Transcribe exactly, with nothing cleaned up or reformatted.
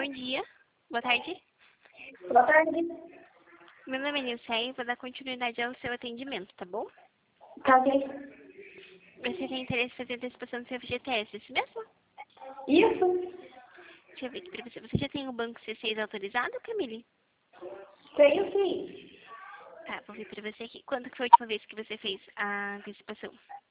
dia. Boa tarde. Boa tarde. Meu nome é Nilceia e vou dar continuidade ao seu atendimento, tá bom? Tá ok. Você tem interesse em fazer antecipação do seu F G T S, isso mesmo? Isso? Deixa eu ver aqui pra você. Você já tem o banco C seis autorizado, Camille? Tenho sim. Tá, vou ver pra você aqui. Quando que foi a última vez que você fez a antecipação?